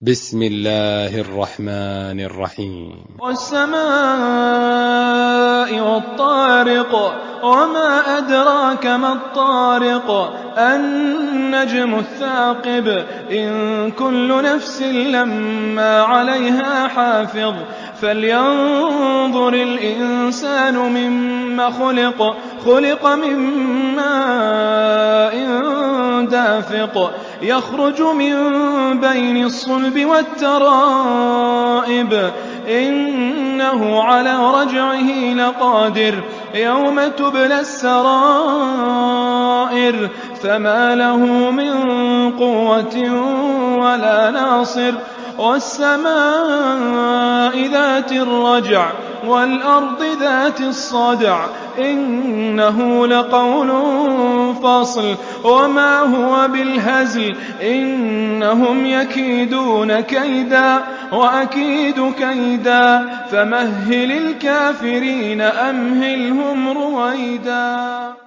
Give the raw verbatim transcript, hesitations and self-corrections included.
بسم الله الرحمن الرحيم والسماء والطارق وما أدراك ما الطارق النجم الثاقب إن كل نفس لما عليها حافظ فلينظر الإنسان مما خلق خلق من ماء دافق يخرج من بين الصلب والترائب إنه على رجعه لقادر يوم تبلى السرائر فما له من قوة ولا ناصر والسماء ذات الرجع والأرض ذات الصدع إنه لقول فصل وما هو بالهزل إنهم يكيدون كيدا وأكيد كيدا فمهل الكافرين أمهلهم رويدا.